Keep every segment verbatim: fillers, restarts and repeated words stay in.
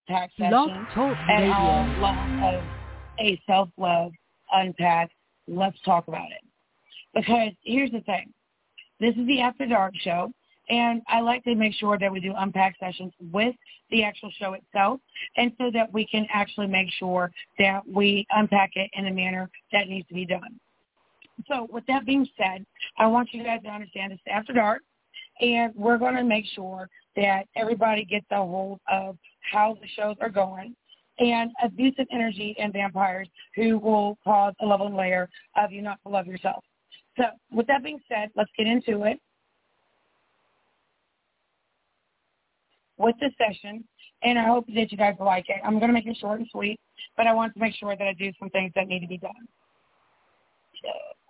unpack Blog session Talk and Radio. our level of a self-love unpack. Let's talk about it. Because here's the thing. This is the After Dark show, and I like to make sure that we do unpack sessions with the actual show itself, and so that we can actually make sure that we unpack it in a manner that needs to be done. So with that being said, I want you guys to understand it's After Dark, and we're going to make sure that everybody gets a hold of how the shows are going, and abusive energy and vampires who will cause a level and layer of you not to love yourself. So with that being said, let's get into it with the session, and I hope that you guys like it. I'm going to make it short and sweet, but I want to make sure that I do some things that need to be done. So,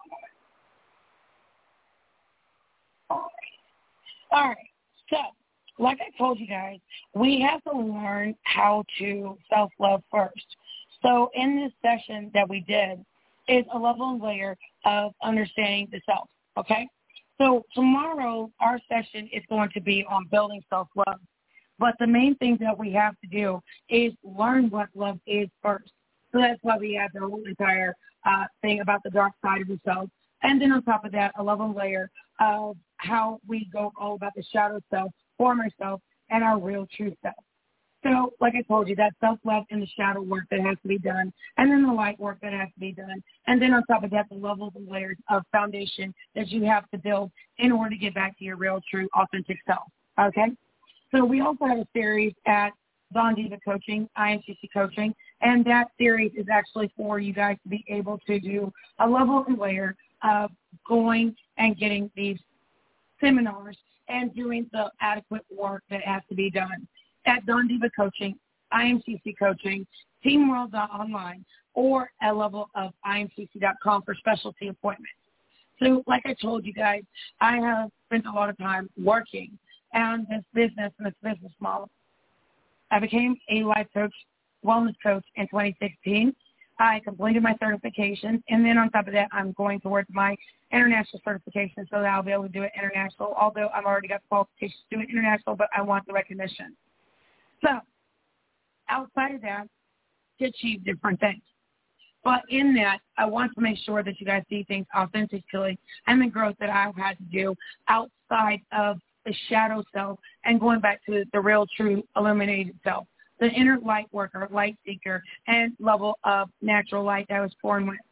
all right. All right. So, like I told you guys, we have to learn how to self-love first. So in this session that we did is a level and layer of understanding the self, okay? So tomorrow our session is going to be on building self-love. But the main thing that we have to do is learn what love is first. So that's why we have the whole entire uh, thing about the dark side of yourself. And then on top of that, a level layer of how we go all about the shadow self, former self, and our real true self. So, like I told you, that self-love and the shadow work that has to be done, and then the light work that has to be done, and then on top of that, the levels and layers of foundation that you have to build in order to get back to your real, true, authentic self, okay? So we also have a series at Dawn Diva Coaching, I M C C Coaching, and that series is actually for you guys to be able to do a level and layer of going and getting these seminars and doing the adequate work that has to be done at Dawn Diva Coaching, I M C C Coaching, teamworld dot online, or at level of I M C C dot com for specialty appointments. So like I told you guys, I have spent a lot of time working on this business and this business model. I became a life coach, wellness coach in twenty sixteen. I completed my certifications, and then on top of that, I'm going towards my international certification so that I'll be able to do it international, although I've already got the qualifications to do it international, but I want the recognition. So outside of that, to achieve different things. But in that, I want to make sure that you guys see things authentically and the growth that I've had to do outside of the shadow self and going back to the real, true, illuminated self, the inner light worker, light seeker, and level of natural light that I was born with.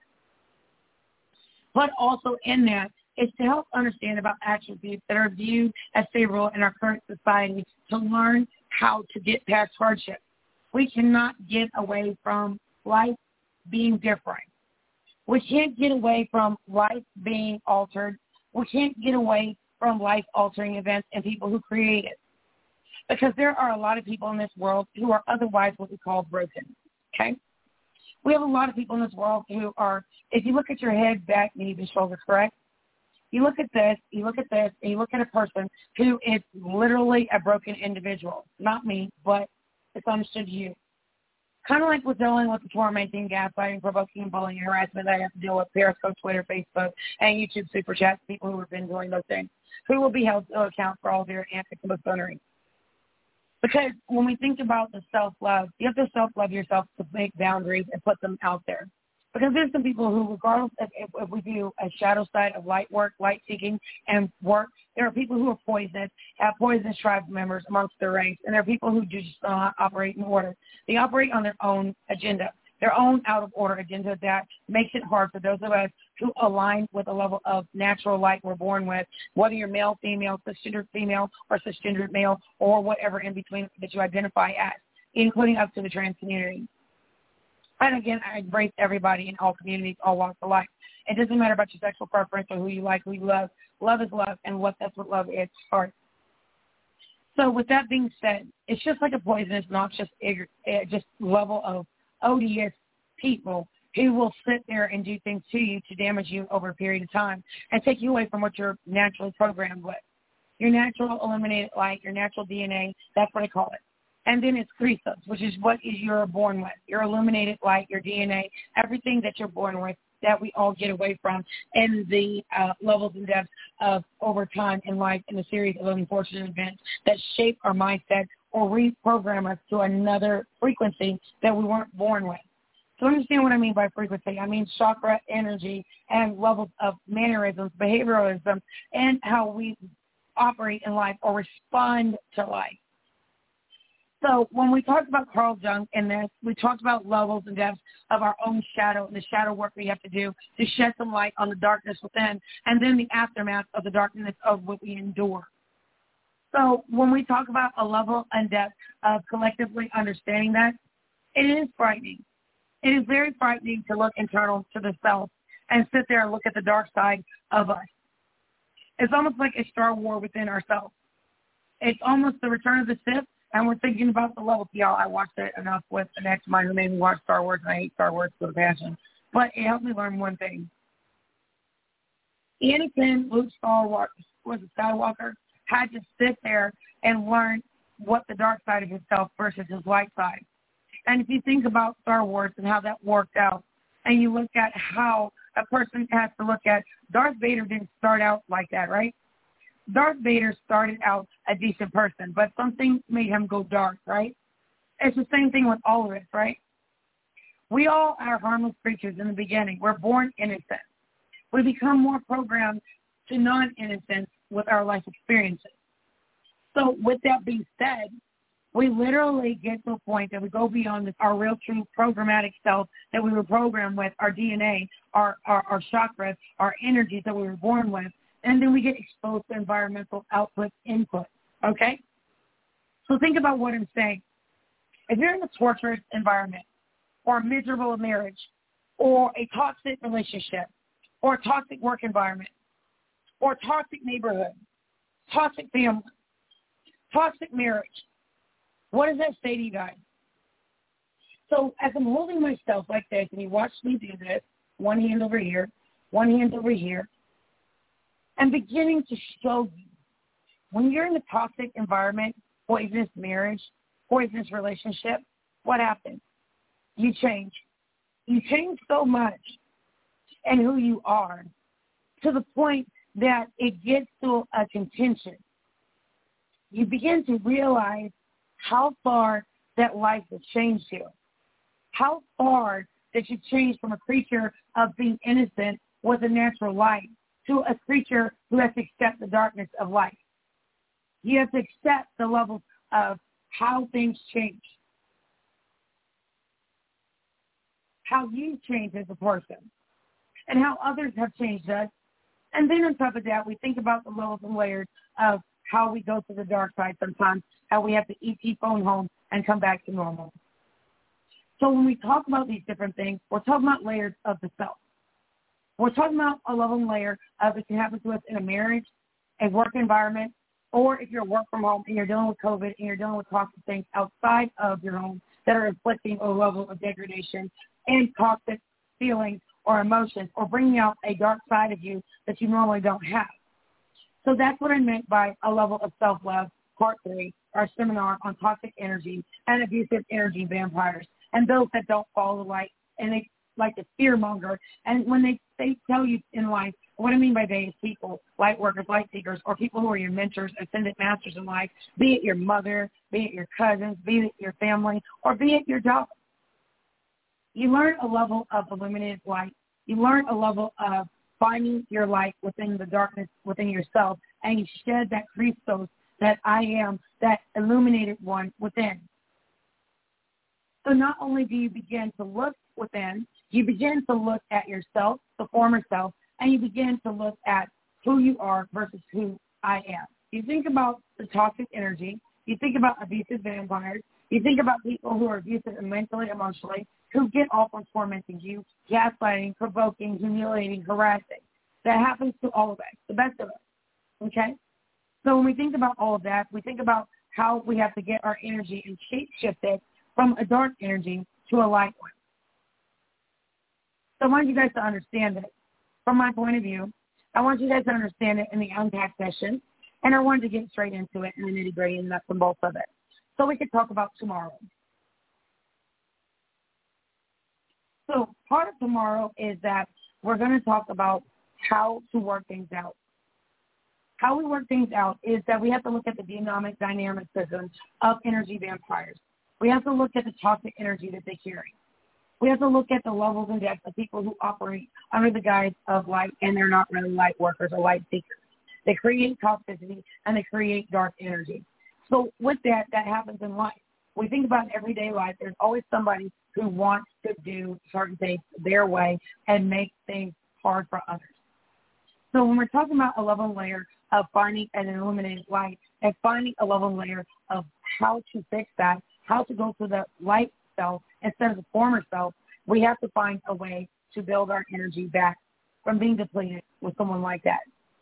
But also in that is to help understand about attributes that are viewed as favorable in our current society to learn how to get past hardship. We cannot get away from life being different. We can't get away from life being altered. We can't get away from life-altering events and people who create it. Because there are a lot of people in this world who are otherwise what we call broken, okay? We have a lot of people in this world who are, if you look at your head, back, knees, and shoulders, correct? You look at this, you look at this, and you look at a person who is literally a broken individual. Not me, but it's understood you. Kind of like we're dealing with the tormenting, gaslighting, provoking, bullying, and harassment that I have to deal with Periscope, Twitter, Facebook, and YouTube Super Chats, people who have been doing those things, who will be held to account for all their antics and buffoonery. Because when we think about the self-love, you have to self-love yourself to make boundaries and put them out there. Because there's some people who, regardless of if, if we do a shadow side of light work, light seeking, and work, there are people who are poisonous, have poisonous tribe members amongst their ranks, and there are people who do just not operate in order. They operate on their own agenda, their own out-of-order agenda that makes it hard for those of us who align with a level of natural light we're born with, whether you're male, female, cisgender female, or cisgender male, or whatever in between that you identify as, including up to the trans community. And again, I embrace everybody in all communities, all walks of life. It doesn't matter about your sexual preference or who you like, who you love. Love is love, and what that's what love is, heart. So with that being said, it's just like a poisonous, noxious, just level of odious people who will sit there and do things to you to damage you over a period of time and take you away from what you're naturally programmed with. Your natural illuminated light, your natural D N A, that's what I call it. And then it's Christos, which is what is you're born with, your illuminated light, your D N A, everything that you're born with that we all get away from in the uh, levels and depths of over time in life in a series of unfortunate events that shape our mindset or reprogram us to another frequency that we weren't born with. So understand what I mean by frequency. I mean chakra energy and levels of mannerisms, behavioralism, and how we operate in life or respond to life. So when we talked about Carl Jung in this, we talked about levels and depths of our own shadow and the shadow work we have to do to shed some light on the darkness within, and then the aftermath of the darkness of what we endure. So when we talk about a level and depth of collectively understanding that, it is frightening. It is very frightening to look internal to the self and sit there and look at the dark side of us. It's almost like a Star Wars within ourselves. It's almost the return of the Sith, and we're thinking about the levels. Y'all, I watched it enough with an ex of mine who made me watch Star Wars, and I hate Star Wars with a passion. But it helped me learn one thing. Anakin, Luke Skywalker, was a Skywalker, had to sit there and learn what the dark side of himself versus his light side. And if you think about Star Wars and how that worked out, and you look at how a person has to look at, Darth Vader didn't start out like that, right? Darth Vader started out a decent person, but something made him go dark, right? It's the same thing with all of us, right? We all are harmless creatures in the beginning. We're born innocent. We become more programmed to non-innocence with our life experiences. So with that being said, we literally get to a point that we go beyond this, our real, true, programmatic self that we were programmed with, our D N A, our, our, our chakras, our energies that we were born with, and then we get exposed to environmental output, input, okay? So think about what I'm saying. If you're in a torturous environment or a miserable marriage or a toxic relationship or a toxic work environment or a toxic neighborhood, toxic family, toxic marriage, what does that say to you guys? So as I'm holding myself like this, and you watch me do this, one hand over here, one hand over here, I'm beginning to show you, when you're in a toxic environment, poisonous marriage, poisonous relationship, what happens? You change. You change so much in who you are to the point that it gets to a contention. You begin to realize how far that life has changed you, how far that you changed from a creature of being innocent with a natural light to a creature who has to accept the darkness of life. You have to accept the levels of how things change, how you change as a person, and how others have changed us. And then on top of that, we think about the levels and layers of how we go to the dark side sometimes, how we have to E T phone home and come back to normal. So when we talk about these different things, we're talking about layers of the self. We're talking about a level and layer of it can happen to us in a marriage, a work environment, or if you're work from home and you're dealing with COVID and you're dealing with toxic things outside of your home that are inflicting a level of degradation and toxic feelings or emotions or bringing out a dark side of you that you normally don't have. So that's what I meant by a level of self-love, part three, our seminar on toxic energy and abusive energy vampires, and those that don't follow the light, and they like to fear-monger. And when they, they tell you in life, what I mean by they is people, light workers, light seekers, or people who are your mentors, ascendant masters in life, be it your mother, be it your cousins, be it your family, or be it your job. You learn a level of illuminated light. You learn a level of finding your light within the darkness within yourself, and you shed that Christos, that I am, that illuminated one within. So not only do you begin to look within, you begin to look at yourself, the former self, and you begin to look at who you are versus who I am. You think about the toxic energy. You think about abusive vampires. You think about people who are abusive mentally, emotionally, who get off on tormenting you, gaslighting, provoking, humiliating, harassing. That happens to all of us, the best of us, okay? So when we think about all of that, we think about how we have to get our energy and shape-shift it from a dark energy to a light one. So I want you guys to understand it from my point of view. I want you guys to understand it in the unpack session, and I wanted to get straight into it in the nitty-gritty and nuts and bolts of it. So we could talk about tomorrow. So part of tomorrow is that we're going to talk about how to work things out. how we work things out is that we have to look at the dynamic dynamic system of energy vampires. We have to look at the toxic energy that they carry. We have to look at the levels and depths of people who operate under the guise of light, and they're not really light workers or light seekers. They create toxicity, and they create dark energy. So with that, that happens in life. We think about everyday life. There's always somebody who wants to do certain things their way and make things hard for others. So when we're talking about a level layer of finding and eliminating light and finding a level layer of how to fix that, how to go to the light self instead of the former self, we have to find a way to build our energy back from being depleted with someone like that.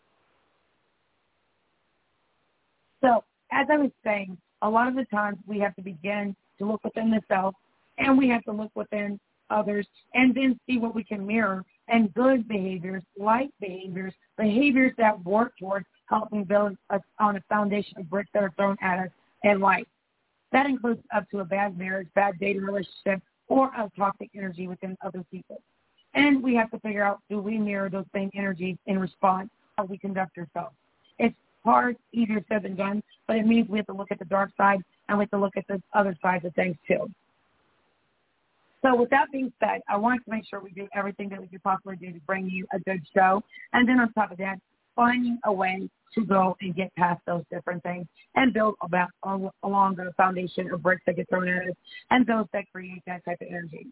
So as I was saying, a lot of the times we have to begin to look within the self, and we have to look within others and then see what we can mirror, and good behaviors, light behaviors, behaviors that work towards helping build us on a foundation of bricks that are thrown at us and light. That includes up to a bad marriage, bad dating relationship, or a toxic energy within other people. And we have to figure out, do we mirror those same energies in response, how we conduct ourselves? It's hard, easier said than done, but it means we have to look at the dark side, and we have to look at the other sides of things too. So with that being said, I wanted to make sure we do everything that we could possibly do to bring you a good show. And then on top of that, finding a way to go and get past those different things and build about along the foundation of bricks that get thrown at us and those that create that type of energy.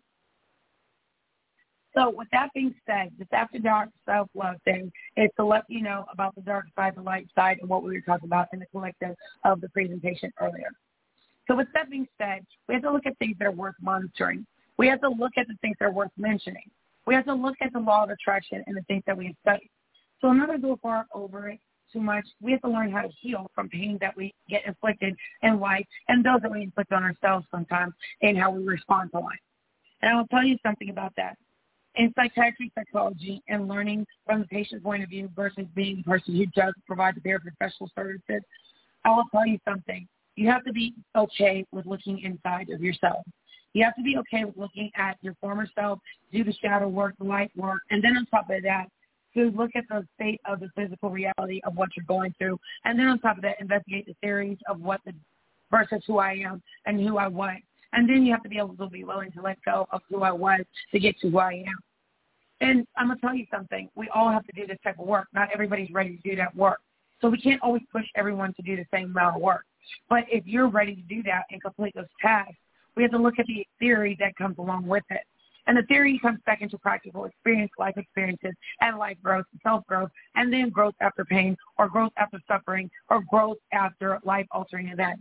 So with that being said, this After Dark self-love thing is to let you know about the dark side, the light side, and what we were talking about in the collective of the presentation earlier. So with that being said, we have to look at things that are worth monitoring. We have to look at the things that are worth mentioning. We have to look at the law of attraction and the things that we have studied. So in order to go far over it too much, we have to learn how to heal from pain that we get inflicted in life and those that we inflict on ourselves sometimes and how we respond to life. And I will tell you something about that. In psychiatry, psychology, and learning from the patient's point of view versus being the person who does provide the paraprofessional services, I will tell you something. You have to be okay with looking inside of yourself. You have to be okay with looking at your former self, do the shadow work, the light work, and then on top of that, to look at the state of the physical reality of what you're going through, and then on top of that, investigate the theories of what the versus who I am and who I was. And then you have to be able to be willing to let go of who I was to get to who I am. And I'm going to tell you something. We all have to do this type of work. Not everybody's ready to do that work. So we can't always push everyone to do the same amount of work. But if you're ready to do that and complete those tasks, we have to look at the theory that comes along with it. And the theory comes back into practical experience, life experiences, and life growth, self-growth, and then growth after pain, or growth after suffering, or growth after life-altering events.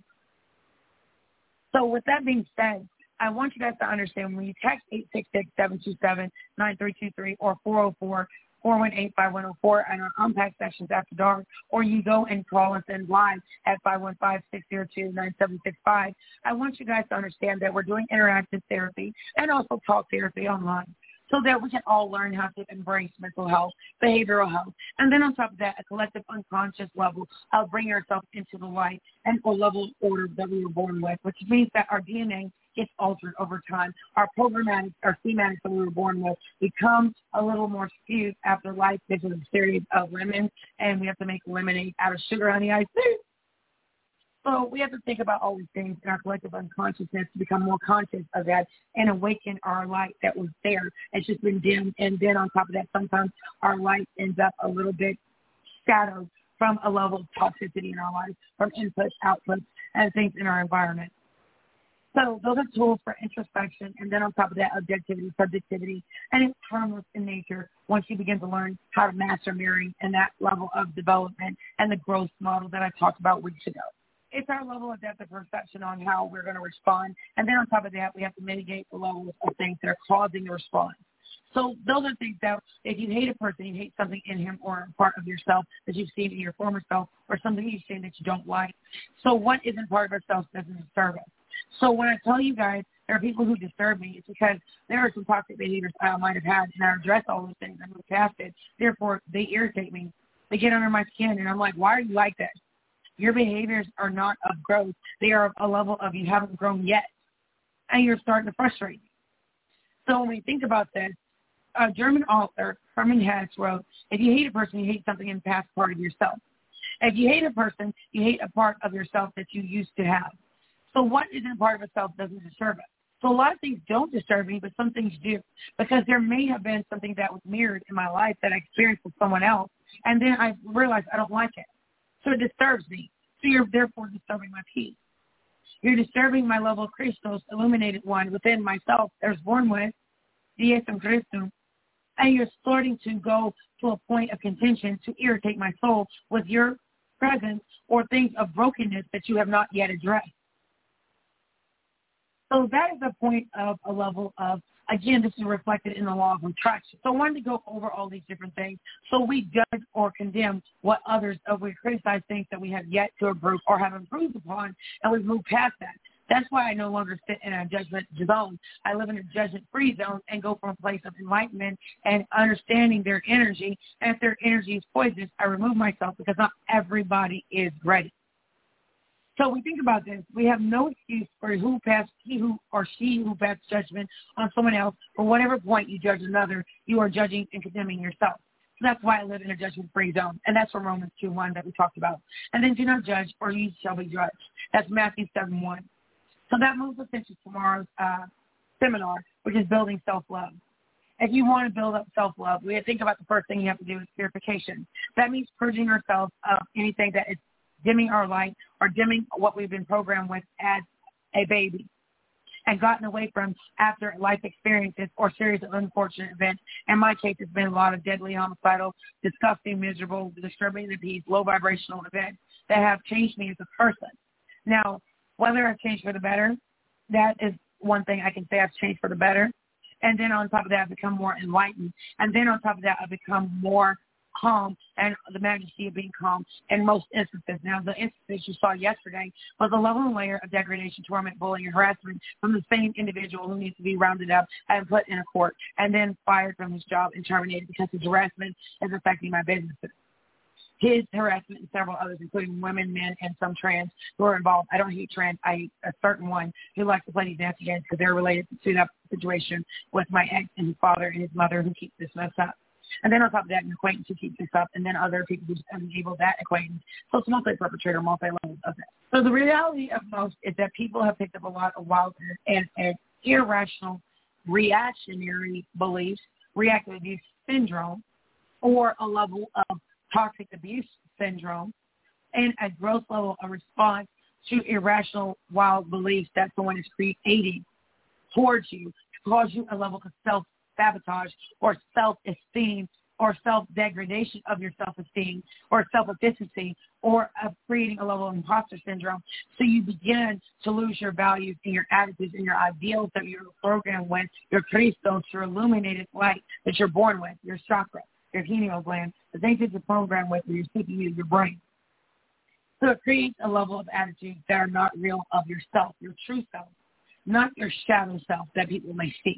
So with that being said, I want you guys to understand when you text eight six six, seven two seven, nine three two three or four oh four, four one eight, five one oh four and our Unpack Sessions After Dark, or you go and call us in live at five one five, six zero two, nine seven six five. I want you guys to understand that we're doing interactive therapy and also talk therapy online so that we can all learn how to embrace mental health, behavioral health, and then on top of that, a collective unconscious level of bringing ourselves into the light and a level of order that we were born with, which means that our D N A gets altered over time. Our programmatic, our schematics that we were born with become a little more skewed after life gives us a series of lemons, and we have to make lemonade out of sugar on the ice. So we have to think about all these things in our collective unconsciousness to become more conscious of that and awaken our light that was there. It's just been dimmed, and then on top of that, sometimes our light ends up a little bit shadowed from a level of toxicity in our life, from inputs, outputs, and things in our environment. So those are tools for introspection, and then on top of that, objectivity, subjectivity, and it's harmless in nature once you begin to learn how to master mirroring and that level of development and the growth model that I talked about weeks ago. It's our level of depth of perception on how we're going to respond, and then on top of that, we have to mitigate the levels of things that are causing the response. So those are things that if you hate a person, you hate something in him or a part of yourself that you've seen in your former self or something you've seen that you don't like. So what isn't part of ourselves doesn't disturb us. So when I tell you guys there are people who disturb me, it's because there are some toxic behaviors I might have had, and I address all those things and move past it. Therefore, they irritate me. They get under my skin, and I'm like, why are you like that? Your behaviors are not of growth. They are of a level of you haven't grown yet, and you're starting to frustrate me. So when we think about this, a German author, Hermann Hesse, wrote, if you hate a person, you hate something in the past part of yourself. If you hate a person, you hate a part of yourself that you used to have. So what isn't part of itself doesn't disturb us. So a lot of things don't disturb me, but some things do, because there may have been something that was mirrored in my life that I experienced with someone else, and then I realized I don't like it. So it disturbs me. So you're therefore disturbing my peace. You're disturbing my level of Christos, illuminated one within myself that was born with, Diesem Christum, and you're starting to go to a point of contention to irritate my soul with your presence or things of brokenness that you have not yet addressed. So that is a point of a level of, again, this is reflected in the law of attraction. So I wanted to go over all these different things. So we judge or condemn what others, or we criticize things that we have yet to improve or have improved upon, and we've moved past that. That's why I no longer sit in a judgment zone. I live in a judgment-free zone and go from a place of enlightenment and understanding their energy. And if their energy is poisonous, I remove myself, because not everybody is ready. So we think about this. We have no excuse for who passed, he who or she who passed judgment on someone else. For whatever point you judge another, you are judging and condemning yourself. So that's why I live in a judgment-free zone. And that's from Romans two one that we talked about. And then do not judge, or you shall be judged. That's Matthew seven one. So that moves us into tomorrow's uh, seminar, which is building self-love. If you want to build up self-love, we think about the first thing you have to do is purification. That means purging ourselves of anything that is dimming our light or dimming what we've been programmed with as a baby and gotten away from after life experiences or series of unfortunate events. In my case, it's been a lot of deadly, homicidal, disgusting, miserable, disturbing the peace, low vibrational events that have changed me as a person. Now, whether I've changed for the better, that is one thing I can say I've changed for the better. And then on top of that, I've become more enlightened. And then on top of that, I've become more calm and the majesty of being calm in most instances. Now, the instances you saw yesterday was a level and layer of degradation, torment, bullying, and harassment from the same individual who needs to be rounded up and put in a court and then fired from his job and terminated because his harassment is affecting my businesses. His harassment and several others, including women, men, and some trans who are involved. I don't hate trans. I hate a certain one who likes to play these nasty games because they're related to that situation with my ex and his father and his mother who keep this mess up. And then on top of that, an acquaintance who keeps this up, and then other people who just enable that acquaintance. So it's multi-perpetrator, multi-levels of that. So the reality of most is that people have picked up a lot of wild and, and irrational reactionary beliefs, reactive abuse syndrome, or a level of toxic abuse syndrome, and a gross level of response to irrational, wild beliefs that someone is creating towards you to cause you a level of self-sabotage or self-esteem or self-degradation of your self-esteem or self-efficiency or of creating a level of imposter syndrome. So you begin to lose your values and your attitudes and your ideals that you're programmed with, your Christos, your illuminated light that you're born with, your chakra, your pineal gland, the things that you're programmed with, or your C P U, your brain. So it creates a level of attitudes that are not real of yourself, your true self, not your shadow self that people may see.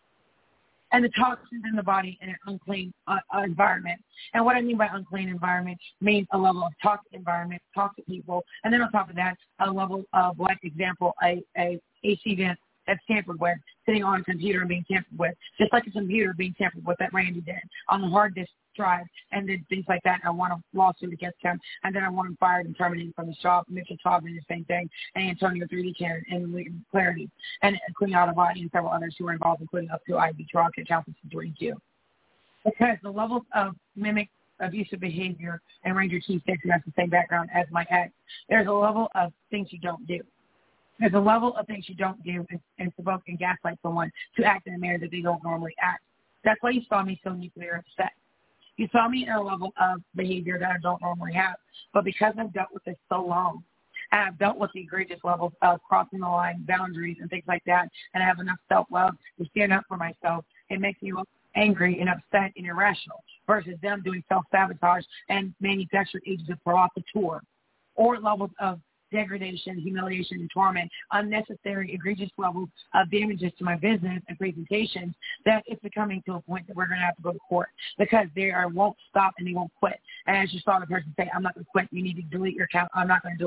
And the toxins in the body in an unclean uh, environment. And what I mean by unclean environment means a level of toxic environment, toxic people, and then on top of that, a level of, like example, a, a A C vent that's tampered with, sitting on a computer and being tampered with, just like a computer being tampered with that Randy did on the hard disk drive, and then things like that. And I want a lawsuit against him, and then I want him fired and terminated from his job. Mitchell Taubman, the same thing, and Antonio three D Cannon, and Clarity, and Queen Out-of-Body, and several others who were involved, including up to Ivy Drug and Council twenty-two. Because the levels of mimic abusive behavior and Ranger Chief Six, who has the same background as my ex, there's a level of things you don't do. There's a level of things you don't do and, and provoke and gaslight someone to act in a manner that they don't normally act. That's why you saw me so nuclear upset. You saw me in a level of behavior that I don't normally have. But because I've dealt with this so long, and I've dealt with the egregious levels of crossing the line, boundaries, and things like that, and I have enough self-love to stand up for myself, it makes me look angry and upset and irrational versus them doing self-sabotage and manufactured agents of provocateur or levels of degradation, humiliation, and torment, unnecessary, egregious levels of damages to my business and presentations, that it's becoming to a point that we're going to have to go to court because they are, won't stop and they won't quit. And as you saw the person say, I'm not going to quit. You need to delete your account. I'm not going to delete it.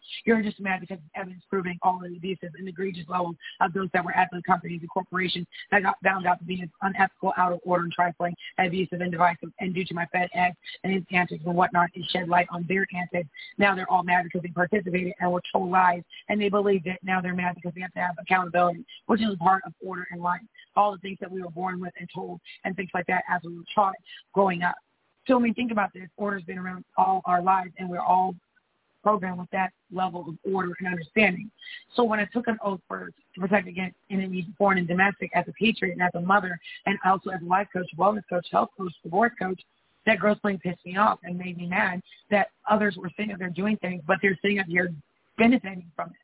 You're just mad because evidence proving all of the abusive and egregious levels of those that were at the companies and corporations that got found out to be unethical, out of order, and trifling, and abusive and divisive. And due to my fed ex and his antics and whatnot, it shed light on their antics. Now they're all mad because they participated and were told lies, and they believed it. Now they're mad because they have to have accountability, which is a part of order in life. All the things that we were born with and told and things like that as we were taught growing up. So when we think about this, order's been around all our lives, and we're all programmed with that level of order and understanding. So when I took an oath for to protect against enemies foreign and domestic as a patriot and as a mother, and also as a life coach, wellness coach, health coach, divorce coach, that grossly pissed me off and made me mad that others were sitting up there doing things, but they're sitting up here benefiting from it.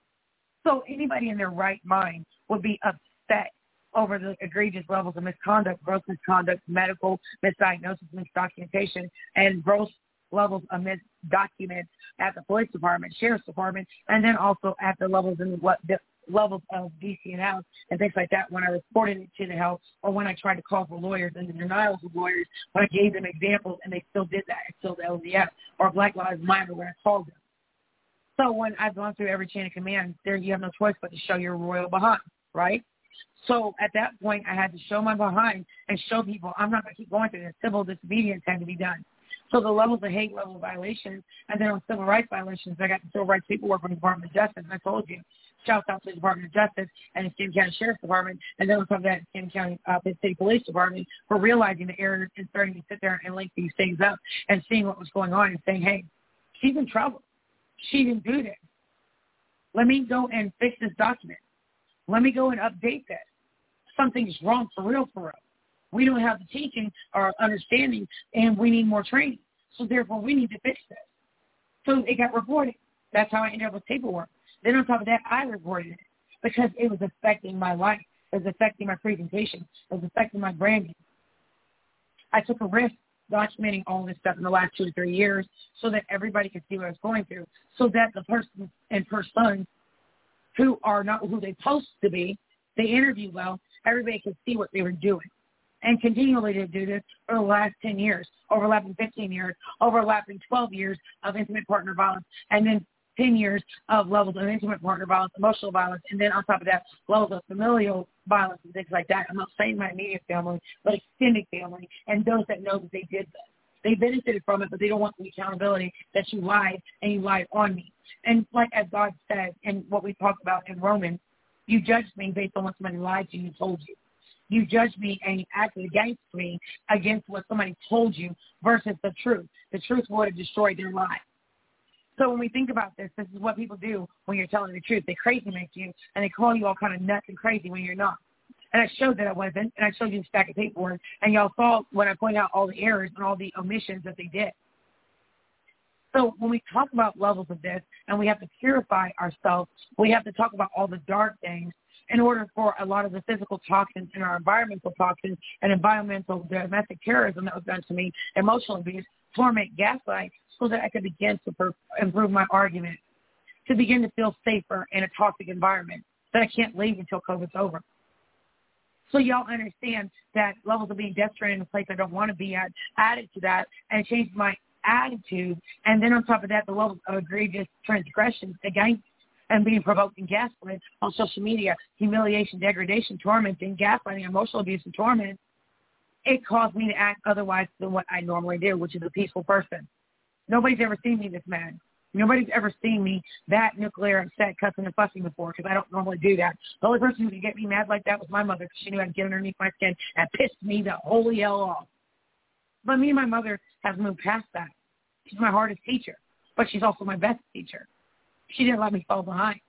So anybody in their right mind would be upset over the egregious levels of misconduct, gross misconduct, medical misdiagnosis, misdocumentation, and gross levels of misdocuments at the police department, sheriff's department, and then also at the levels in what the levels of D C and House and things like that when I reported it to the House, or when I tried to call for lawyers and the denials of lawyers, when I gave them examples and they still did that. It's still the L D F or Black Lives Matter when I called them. So when I've gone through every chain of command, there you have no choice but to show your royal behind, right? So at that point, I had to show my behind and show people I'm not going to keep going through this. Civil disobedience had to be done. So the levels of hate level violations, and then on civil rights violations, I got the civil rights paperwork from the Department of Justice, and I told you, shout out to the Department of Justice and the Skin County Sheriff's Department, and then on top of that, Skin County uh, City Police Department for realizing the errors and starting to sit there and link these things up and seeing what was going on and saying, hey, she's in trouble. She didn't do this. Let me go and fix this document. Let me go and update this. Something's wrong for real, for real. We don't have the teaching or understanding, and we need more training. So therefore, we need to fix this. So it got reported. That's how I ended up with paperwork. Then on top of that, I reported it because it was affecting my life. It was affecting my presentation. It was affecting my branding. I took a risk documenting all this stuff in the last two to three years so that everybody could see what I was going through, so that the person and person who are not who they're supposed to be, they interview well, everybody could see what they were doing. And continually to do this for the last ten years, overlapping fifteen years, overlapping twelve years of intimate partner violence, and then ten years of levels of intimate partner violence, emotional violence, and then on top of that, levels of familial violence and things like that. I'm not saying my immediate family, but extended family, and those that know that they did this. They benefited from it, but they don't want the accountability that you lied, and you lied on me. And like as God said, and what we talked about in Romans, you judged me based on what somebody lied to you and told you. You judged me and you acted against me against what somebody told you versus the truth. The truth would have destroyed their life. So when we think about this, this is what people do when you're telling the truth. They crazy make you, and they call you all kind of nuts and crazy when you're not. And I showed that I wasn't, and I showed you a stack of paperwork, and y'all saw when I pointed out all the errors and all the omissions that they did. So when we talk about levels of this, and we have to purify ourselves, we have to talk about all the dark things in order for a lot of the physical toxins and our environmental toxins and environmental domestic terrorism that was done to me, emotional abuse, torment, gaslight, so that I could begin to per- improve my argument, to begin to feel safer in a toxic environment that I can't leave until COVID's over. So y'all understand that levels of being desperate in a place I don't want to be at added to that and changed my attitude. And then on top of that, the levels of egregious transgressions against and being provoked and gaslit on social media, humiliation, degradation, tormenting, gaslighting, emotional abuse, and torment, it caused me to act otherwise than what I normally do, which is a peaceful person. Nobody's ever seen me this mad. Nobody's ever seen me that nuclear upset, cussing and fussing before, because I don't normally do that. The only person who could get me mad like that was my mother, because she knew how to get underneath my skin and pissed me the holy hell off. But me and my mother have moved past that. She's my hardest teacher, but she's also my best teacher. She didn't let me fall behind.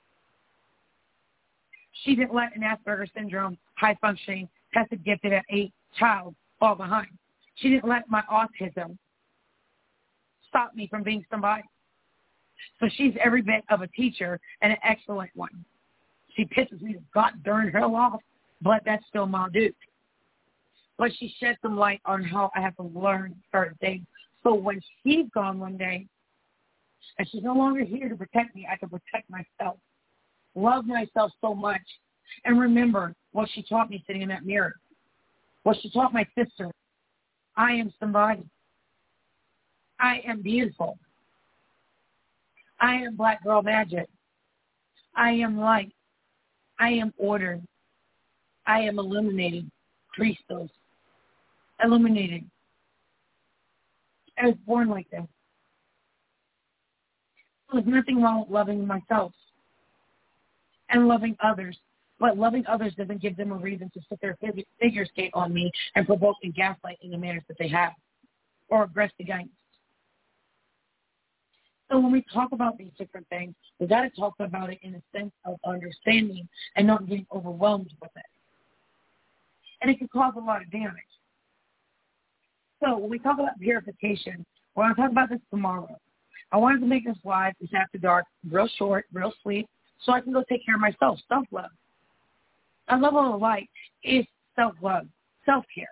She didn't let an Asperger's syndrome, high-functioning, tested gifted at eight child fall behind. She didn't let my autism stop me from being somebody. So she's every bit of a teacher and an excellent one. She pisses me the god darn hell off, but that's still my dude. But she shed some light on how I have to learn certain things. So when she's gone one day, and she's no longer here to protect me, I can protect myself. Love myself so much. And remember what she taught me sitting in that mirror. What she taught my sister. I am somebody. I am beautiful. I am black girl magic. I am light. I am order. I am illuminated. Christos. Illuminated. I was born like that. There's nothing wrong with loving myself and loving others. But loving others doesn't give them a reason to sit there fig- figure skate on me and provoke and gaslight in the manners that they have or aggress against. So when we talk about these different things, we got to talk about it in a sense of understanding and not getting overwhelmed with it. And it can cause a lot of damage. So when we talk about purification, we're going to talk about this tomorrow. I wanted to make this live, this after dark, real short, real sweet, so I can go take care of myself, self-love. A level of light is self-love, self-care.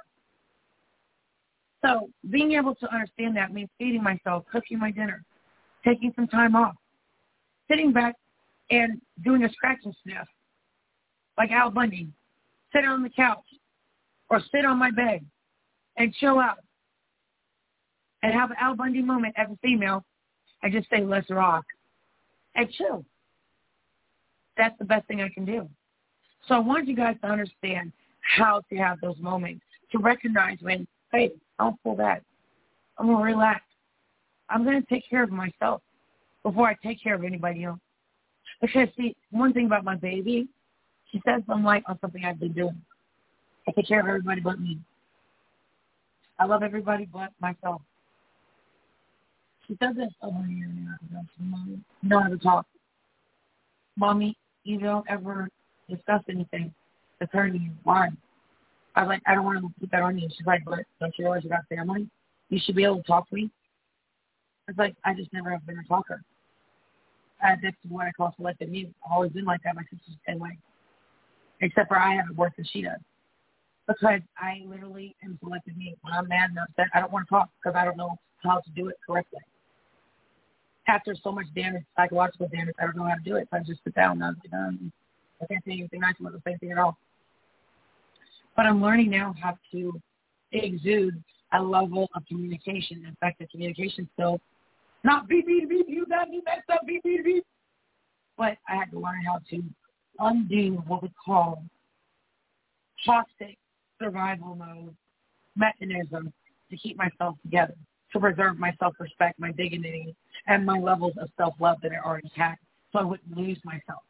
So being able to understand that means feeding myself, cooking my dinner, taking some time off, sitting back and doing a scratch and sniff, like Al Bundy, sit on the couch or sit on my bed and chill out and have an Al Bundy moment as a female and just say, let's rock and chill. That's the best thing I can do. So I want you guys to understand how to have those moments, to recognize when, hey, don't pull that. I'm going to relax. I'm going to take care of myself before I take care of anybody else. Because, see, one thing about my baby, she says I'm light on something I've been doing. I take care of everybody but me. I love everybody but myself. She says this over here. Mommy, you don't ever talk. Mommy, you don't ever discuss anything that's hurting you. Why? I was like, I don't want to put that on you. She's like, but don't you realize you got family? You should be able to talk to me. It's like, I just never have been a talker. Uh, that's what I call selective mute. I've always been like that. My sister's the same way. Except for I haven't worked as she does. Because I literally am selective mute. When I'm mad and upset, I don't want to talk because I don't know how to do it correctly. After so much damage, psychological damage, I don't know how to do it. So I just sit down and I'm like, um, I can't say anything nice about the same thing at all. But I'm learning now how to exude a level of communication, effective communication skills. Not beep, beep, beep, you got me messed up, beep, beep, beep. But I had to learn how to undo what we call toxic survival mode mechanism to keep myself together, to preserve my self-respect, my dignity, and my levels of self-love that I already had, so I wouldn't lose myself.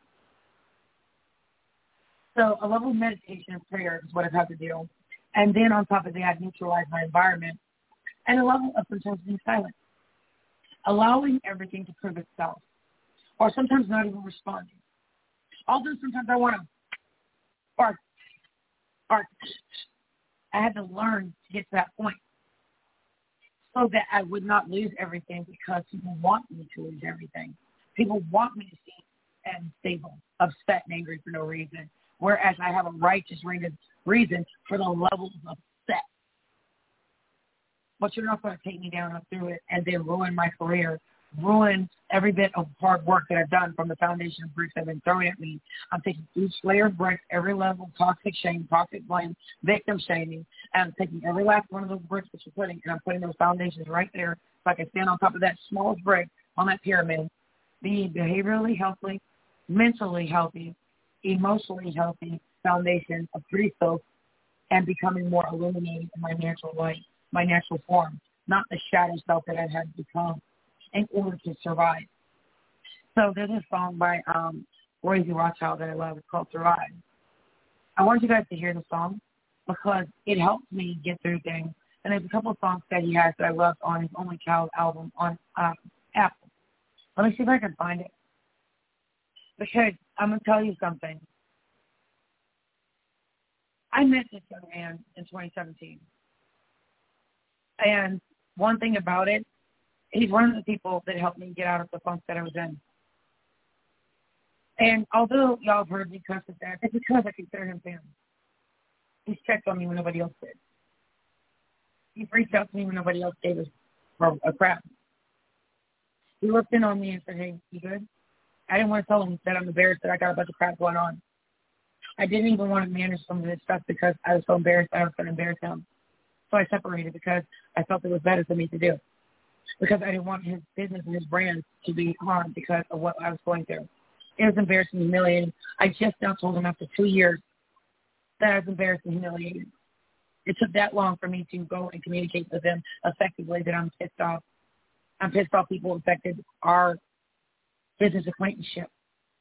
So a level of meditation and prayer is what I've had to do. And then on top of that, neutralize my environment. And a level of sometimes being silent. Allowing everything to prove itself. Or sometimes not even responding. Although sometimes I want to bark, bark. I had to learn to get to that point. So that I would not lose everything because people want me to lose everything. People want me to see unstable, upset, and angry for no reason. Whereas I have a righteous reason for the levels of upset. But you're not going to take me down through it and then ruin my career, ruin every bit of hard work that I've done from the foundation of bricks that have been thrown at me. I'm taking each layer of bricks, every level, toxic shame, toxic blame, victim shaming, and I'm taking every last one of those bricks that you're putting, and I'm putting those foundations right there so I can stand on top of that smallest brick on that pyramid, being behaviorally healthy, mentally healthy, emotionally healthy foundation of Christos, and becoming more illuminated in my natural light, my natural form, not the shadow self that I had become in order to survive. So there's a song by um, Rosie Rothschild that I love. It's called Survive. I want you guys to hear the song because it helps me get through things. And there's a couple of songs that he has that I love on his Only Child album on uh, Apple. Let me see if I can find it. Because I'm going to tell you something. I met this young man in twenty seventeen. And one thing about it, he's one of the people that helped me get out of the funk that I was in. And although y'all have heard me cuss at that, it's because I consider him family. He's checked on me when nobody else did. He reached out to me when nobody else gave a, a crap. He looked in on me and said, hey, you good? I didn't want to tell him that I'm embarrassed that I got a bunch of crap going on. I didn't even want to manage some of this stuff because I was so embarrassed that I was going to embarrass him. So I separated because I felt it was better for me to do. because I didn't want his business and his brand to be harmed because of what I was going through. It was embarrassing and humiliating. I just now told him after two years that I was embarrassed and humiliated. It took that long for me to go and communicate with them effectively that I'm pissed off. I'm pissed off people affected our business acquaintanceship.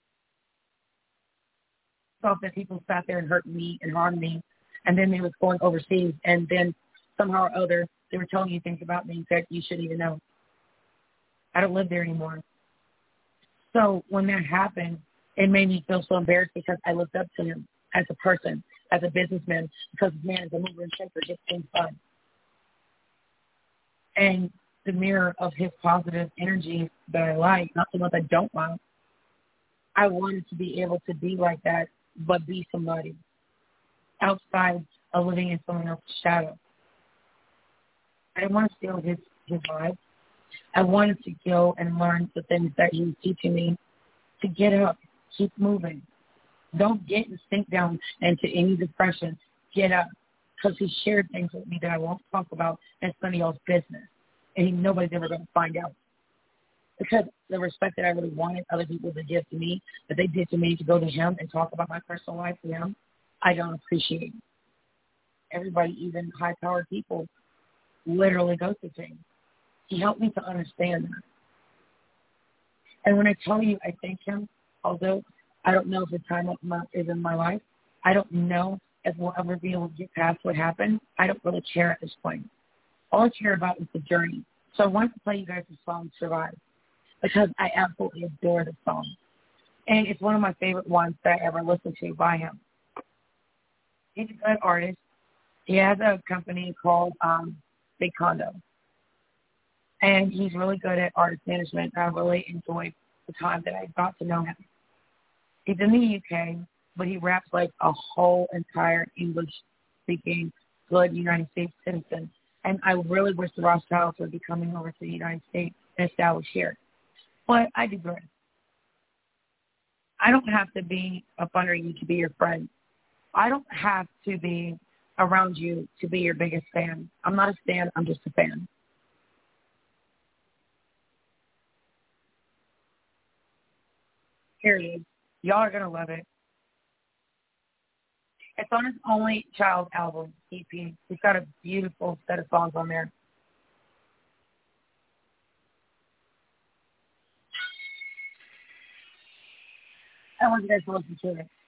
Thought that people sat there and hurt me and harmed me, and then they was going overseas, and then somehow or other they were telling you things about me that you shouldn't even know. I don't live there anymore. So when that happened, it made me feel so embarrassed because I looked up to him as a person, as a businessman, because this man is a mover and shaker, gets things done. And the mirror of his positive energy that I like, not the ones I don't like, I wanted to be able to be like that, but be somebody outside of living in someone else's shadow. I didn't want to steal his, his vibe. I wanted to go and learn the things that he was teaching me, to get up, keep moving. Don't get and sink down into any depression. Get up. Because he shared things with me that I won't talk about, and it's none of y'all's business. And nobody's ever going to find out. Because the respect that I really wanted other people to give to me, that they did to me, to go to him and talk about my personal life to him, I don't appreciate. Everybody, even high-powered people, literally go through things. He helped me to understand that. And when I tell you I thank him, although I don't know if the time of my, is in my life, I don't know if we'll ever be able to get past what happened. I don't really care at this point. All I care about is the journey. So I wanted to play you guys the song Survive, because I absolutely adore the song. And it's one of my favorite ones that I ever listened to by him. He's a good artist. He has a company called um, Big Condo. And he's really good at artist management. I really enjoyed the time that I got to know him. He's in the U K, but he raps like a whole entire English-speaking, good United States citizen. And I really wish the Rothschilds would be coming over to the United States and establish here. But I digress. I don't have to be up under you to be your friend. I don't have to be around you to be your biggest fan. I'm not a stan, I'm just a fan. Here it is. Y'all are going to love it. It's on his Only Child album, E P. He's got a beautiful set of songs on there. I want you guys to listen to it.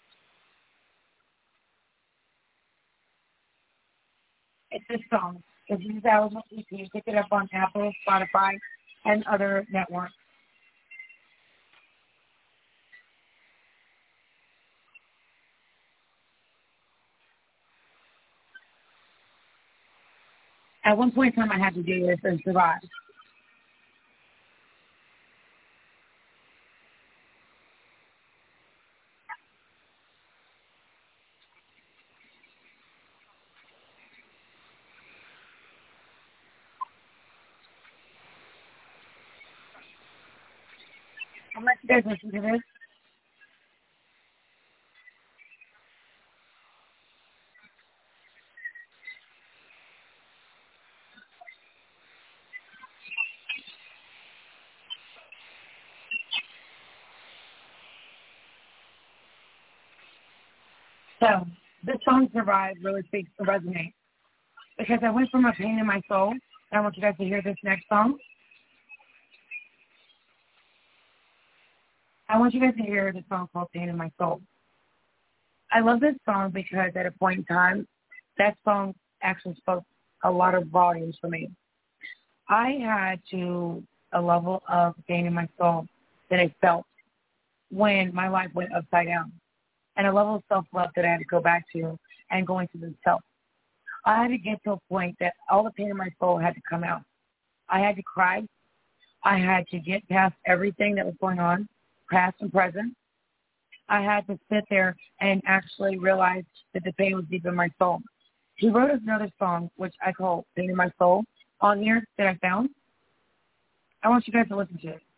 It's this song. It's his album, E P. Pick it up on Apple, Spotify, and other networks. At one point in time, I had to do this and survive. I'll let you guys listen to this. So, this song, Survive, really speaks to resonate. Because I went from a pain in my soul. I want you guys to hear this next song. I want you guys to hear the song called Pain in My Soul. I love this song because at a point in time, that song actually spoke a lot of volumes for me. I had to a level of pain in my soul that I felt when my life went upside down, and a level of self-love that I had to go back to and go into the self. I had to get to a point that all the pain in my soul had to come out. I had to cry. I had to get past everything that was going on, past and present. I had to sit there and actually realize that the pain was deep in my soul. He wrote another song, which I call Pain in My Soul, on here that I found. I want you guys to listen to it.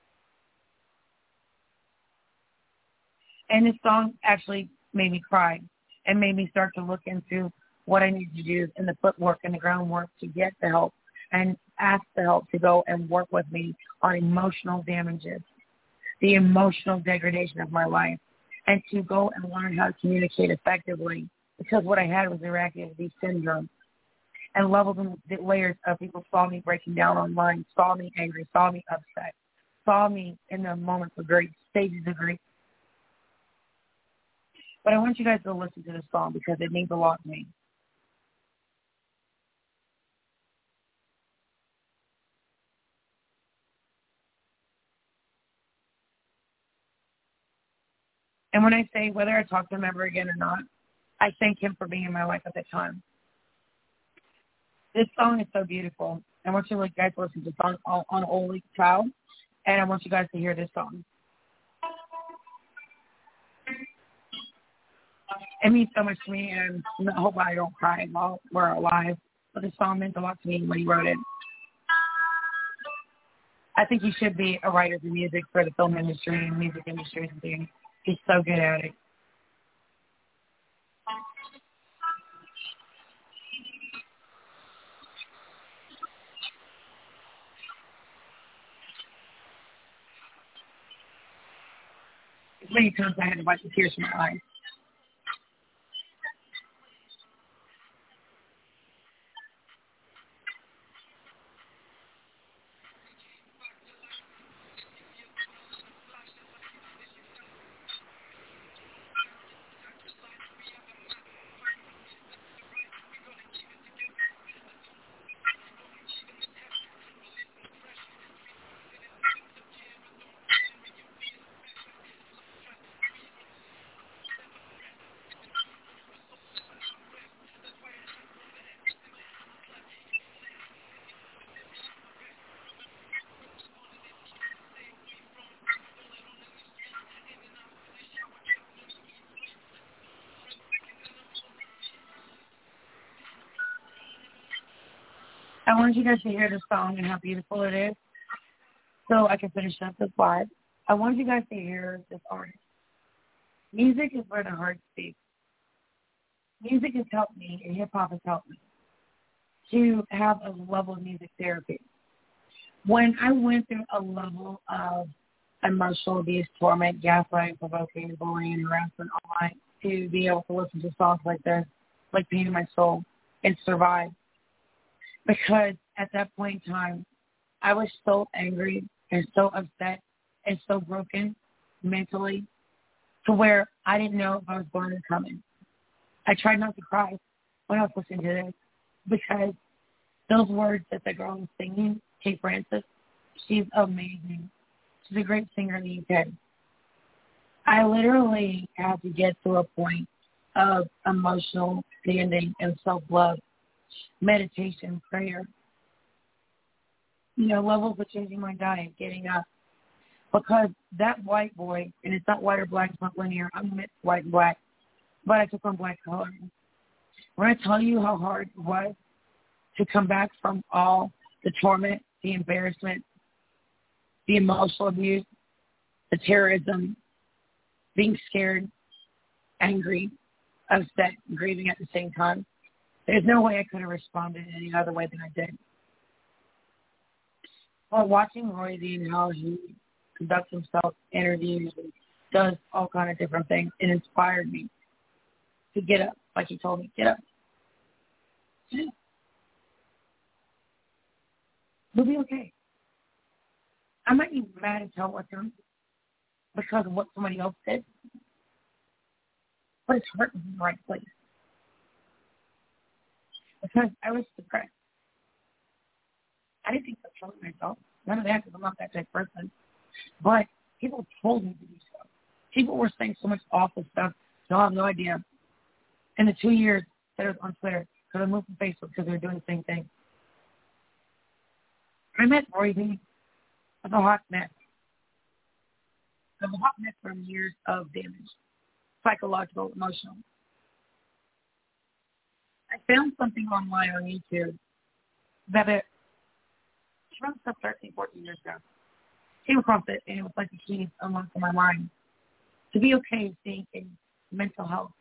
And this song actually made me cry and made me start to look into what I need to do in the footwork and the groundwork to get the help and asked for help to go and work with me on emotional damages, the emotional degradation of my life, and to go and learn how to communicate effectively, because what I had was reactive syndrome. And levels and layers of people saw me breaking down online, saw me angry, saw me upset, saw me in the moments of grief, stages of grief. But I want you guys to listen to this song because it means a lot to me. And when I say whether I talk to him ever again or not, I thank him for being in my life at that time. This song is so beautiful. I want you guys to listen to the song on, on Only Child, and I want you guys to hear this song. It means so much to me, and I hope I don't cry while we're alive. But this song meant a lot to me when he wrote it. I think he should be a writer for music for the film industry and music industry and things. He's so good at it. Many times I had to wipe the tears from my eyes. I wanted you guys to hear this song and how beautiful it is so I can finish up this live. I wanted you guys to hear this artist. Music is where the heart speaks. Music has helped me, and hip-hop has helped me to have a level of music therapy. When I went through a level of emotional abuse, torment, gaslighting, provoking, bullying, harassment online, to be able to listen to songs like this, like Pain in My Soul, and survive. Because at that point in time, I was so angry and so upset and so broken mentally to where I didn't know if I was going to come in. I tried not to cry when I was listening to this because those words that the girl was singing, Kate Francis, she's amazing. She's a great singer in the U K. I literally had to get to a point of emotional standing and self-love, meditation, prayer, you know, levels of changing my diet, getting up. Because that white boy, and it's not white or black, it's not linear, I'm mixed white and black, but I took on black color. When I tell you how hard it was to come back from all the torment, the embarrassment, the emotional abuse, the terrorism, being scared, angry, upset, and grieving at the same time, there's no way I could have responded any other way than I did. Well, watching Roy D and how he conducts himself, interviews, and does all kind of different things, it inspired me to get up, like he told me, get up. Get up. We'll be okay. I might be mad as hell with him because of what somebody else did, but it's hurting in the right place. Because I was depressed. I didn't think of killing myself. None of that, because I'm not that type of person. But people told me to do so. People were saying so much awful stuff, so I have no idea. In the two years that I was on Twitter, because I moved from Facebook because they were doing the same thing. I met Roy D. as a hot mess. As a hot mess from years of damage, psychological, emotional. I found something online on YouTube that it around stuff thirteen, fourteen years ago. Came across it, and it was like a key unlocked in my mind. To be okay seeing in mental health.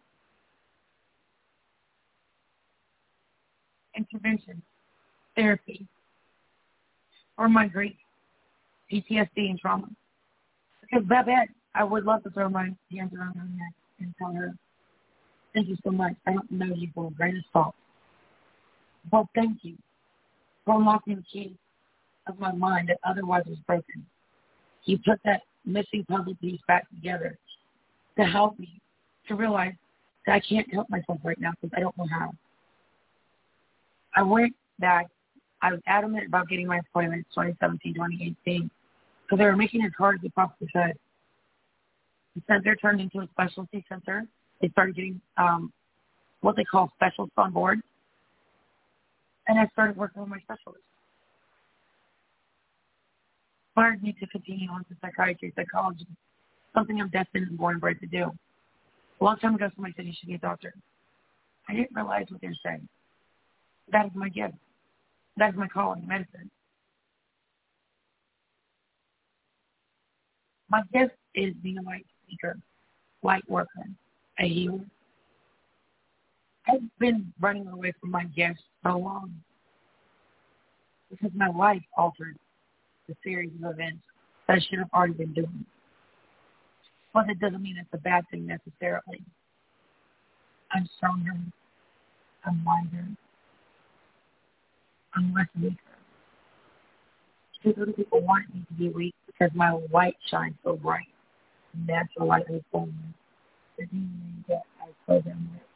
Intervention, therapy, or my grief, P T S D, and trauma. Because Babette, I would love to throw my hands around her neck and tell her, thank you so much. I don't know you for a great assault. But thank you for unlocking the key of my mind that otherwise was broken. You put that missing puzzle piece back together to help me to realize that I can't help myself right now because I don't know how. I went back. I was adamant about getting my appointment twenty seventeen, twenty eighteen because they were making it hard as they possibly could. The center turned into a specialty center. They started getting um, what they call specialists on board. And I started working with my specialist. Inspired me to continue on to psychiatry, psychology, something I'm destined and born and bred to do. A long time ago, somebody said you should be a doctor. I didn't realize what they were saying. That is my gift. That is my calling, medicine. My gift is being a light speaker, light worker, a healer. I've been running away from my gifts so long because my life altered the series of events that I should have already been doing. But it doesn't mean it's a bad thing necessarily. I'm stronger. I'm wiser. I'm less weaker. Because other people want me to be weak because my light shines so bright. And that's the light I was born with. The demon that I was programmed with.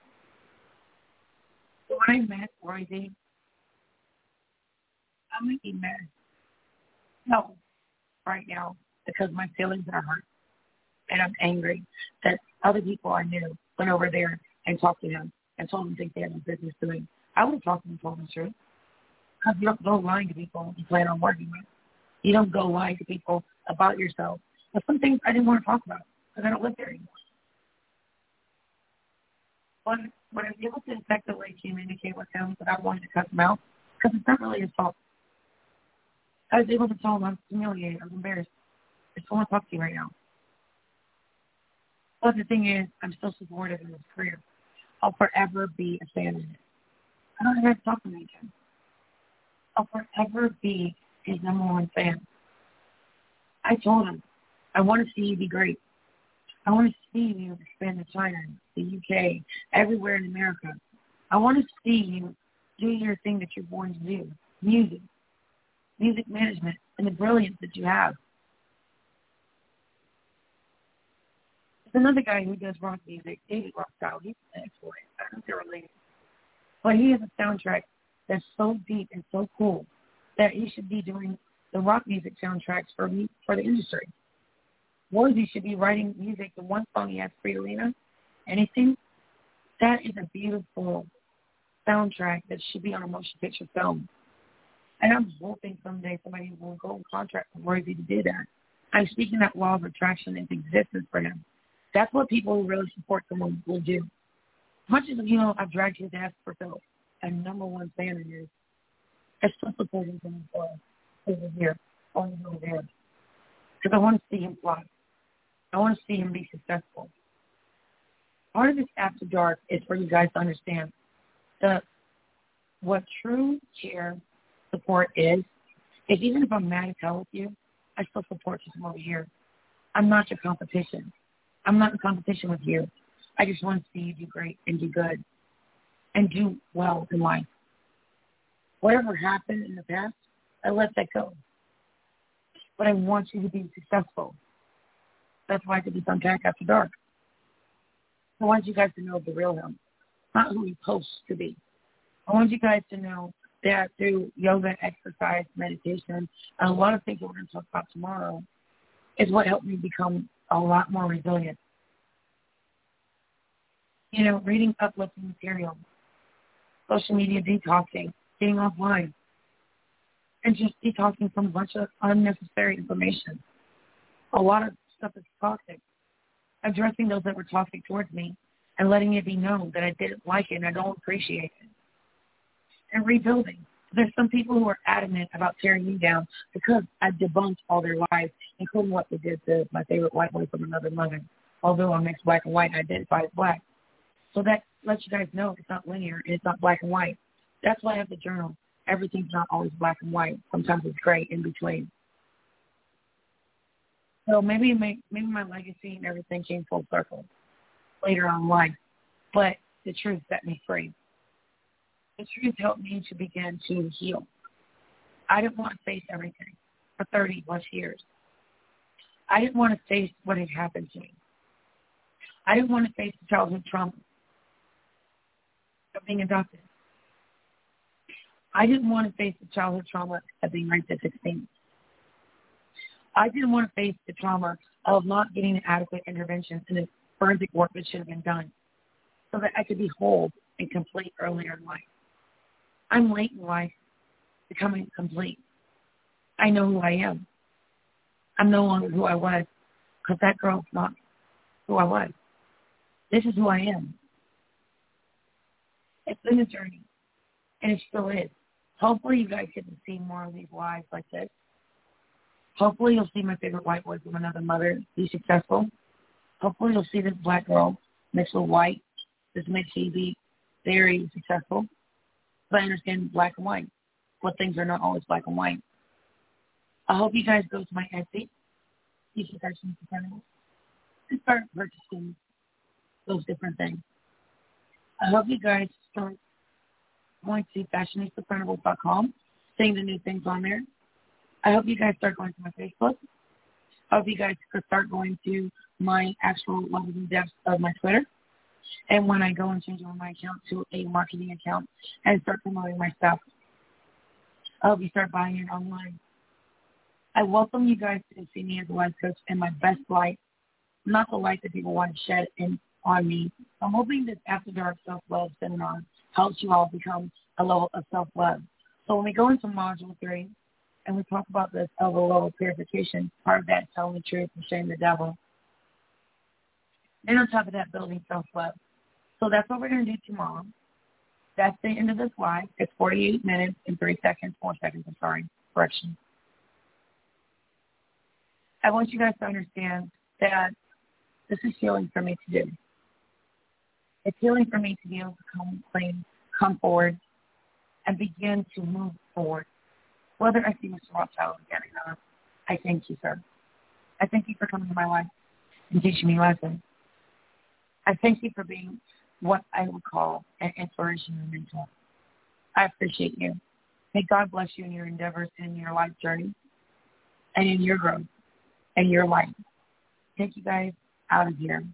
So when I met Rosie, I'm going to be mad. No, right now, because my feelings are hurt. And I'm angry that other people I knew went over there and talked to him and told him things they had no business doing. I would have talked to him and told him the truth. Because you don't go lying to people you plan on working with. You don't go lying to people about yourself. But some things I didn't want to talk about because I don't live there anymore. When, when I was able to effectively communicate with him without wanting to cut him out, because it's not really his fault, I was able to tell him I was humiliated, I was embarrassed. I just want to talk to you right now. But the thing is, I'm still supportive in his career. I'll forever be a fan of it. I don't have to talk to him again. I'll forever be his number one fan. I told him, I want to see you be great. I want to see you expand to China, the U K, everywhere in America. I want to see you do your thing that you're born to do, music, music management, and the brilliance that you have. There's another guy who does rock music, David Rothschild. He's an expert. I think they're related. But he has a soundtrack that's so deep and so cool that he should be doing the rock music soundtracks for me, for the industry. Worzy should be writing music. The one song he has, Friedalina, Anything, that is a beautiful soundtrack that should be on a motion picture film. And I'm hoping someday somebody will go and contract for Worzy to do that. I'm speaking that law of attraction into existence for him. That's what people who really support someone will do. As much as, you know, I've dragged his ass for Phil, I'm number one fan of his. I still support him for over here, over there. Because I want to see him fly. I want to see him be successful. Part of this After Dark is for you guys to understand that what true cheer support is, is even if I'm mad as hell with you, I still support you from over here. I'm not your competition. I'm not in competition with you. I just want to see you do great and do good and do well in life. Whatever happened in the past, I let that go. But I want you to be successful. That's why I did this Unpack After Dark. I want you guys to know the real him, not who he's supposed to be. I want you guys to know that through yoga, exercise, meditation, and a lot of things that we're going to talk about tomorrow is what helped me become a lot more resilient. You know, reading uplifting material, social media detoxing, getting offline, and just detoxing from a bunch of unnecessary information. A lot of stuff is toxic. Addressing those that were toxic towards me and letting it be known that I didn't like it and I don't appreciate it. And rebuilding. There's some people who are adamant about tearing me down because I debunked all their lives, including what they did to my favorite white boy from another mother, although I'm mixed black and white and identify as black. So that lets you guys know it's not linear and it's not black and white. That's why I have the journal. Everything's not always black and white. Sometimes it's gray in between. So maybe my, maybe my legacy and everything came full circle later on in life. But the truth set me free. The truth helped me to begin to heal. I didn't want to face everything for thirty plus years. I didn't want to face what had happened to me. I didn't want to face the childhood trauma of being adopted. I didn't want to face the childhood trauma of being raped at sixteen. I didn't want to face the trauma of not getting adequate intervention and the forensic work that should have been done so that I could be whole and complete earlier in life. I'm late in life becoming complete. I know who I am. I'm no longer who I was because that girl's not who I was. This is who I am. It's been a journey, and it still is. Hopefully you guys get to see more of these lives like this. Hopefully you'll see my favorite white boy from another mother be successful. Hopefully you'll see this black girl mixed with white. This makes she be very successful. But I understand black and white, but things are not always black and white. I hope you guys go to my Etsy, you should guys and start purchasing those different things. I hope you guys start going to fashionista printables dot com, seeing the new things on there. I hope you guys start going to my Facebook. I hope you guys could start going to my actual levels and depths of my Twitter. And when I go and change over my account to a marketing account and start promoting my stuff, I hope you start buying it online. I welcome you guys to see me as a life coach in my best light, not the light that people want to shed in on me. I'm hoping this After Dark Self-Love Seminar helps you all become a level of self-love. So when we go into Module three and we talk about this elbow level purification, part of that telling the truth and shame the devil. Then on top of that, building self-love. So that's what we're going to do tomorrow. That's the end of this live. It's forty-eight minutes and three seconds, four seconds, I'm sorry, correction. I want you guys to understand that this is healing for me to do. It's healing for me to be able to come clean, come forward, and begin to move forward. Whether I see Mister Rothschild again or not, I thank you, sir. I thank you for coming to my life and teaching me lessons. I thank you for being what I would call an inspiration and mentor. I appreciate you. May God bless you in your endeavors and in your life journey and in your growth and your life. Take you guys out of here.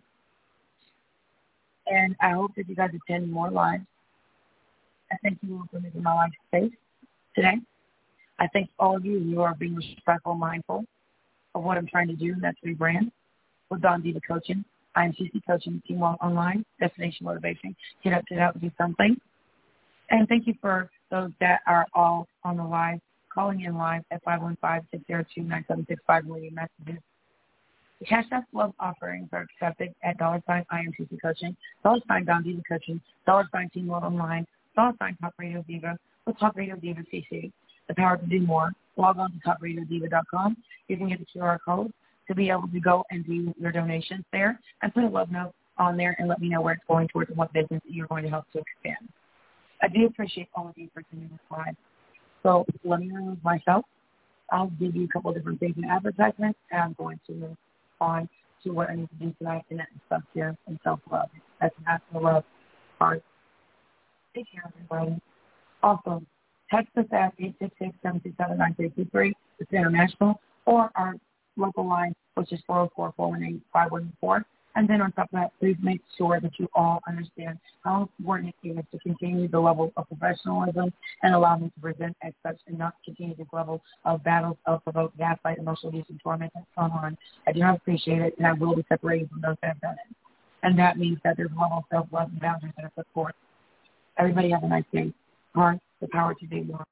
And I hope that you guys attend more lives. I thank you for making my life safe today. I thank all of you who are being respectful and mindful of what I'm trying to do, and that's rebrand with Dawn Diva Coaching. I am C C Coaching, Teamwork Online, Destination Motivation. Get up, get out, and do something. And thank you for those that are all on the live, calling in live at five one five, six zero two, nine seven six five, leaving messages. The Cash App Love offerings are accepted at dollar sign I am C C Coaching, dollar sign Dawn Diva Coaching, dollar sign Teamwork Online, dollar sign Top Radio Diva, with Top Radio Diva C C. The power to do more. Log on to top radio diva dot com. You can get the Q R code to be able to go and do your donations there and put a love note on there and let me know where it's going towards and what business you're going to help to expand. I do appreciate all of you for tuning this live. So let me remove myself. I'll give you a couple of different things in advertisements, and I'm going to move on to what I need to do tonight, and that's self-care and self-love. That's an act of love part. Take care, everybody. Also, text us at eight six six, seven two seven, nine three two three. It's international, or our local line, which is four oh four, four one eight, five one four. And then on top of that, please make sure that you all understand how important it is to continue the level of professionalism and allow me to present as such and not continue this level of battles of provoke, gaslight, emotional abuse, and torment that's gone on. I do not appreciate it, and I will be separated from those that have done it. And that means that there's a level of self-love and boundaries that are put forth. Everybody have a nice day. All right, the power to do more.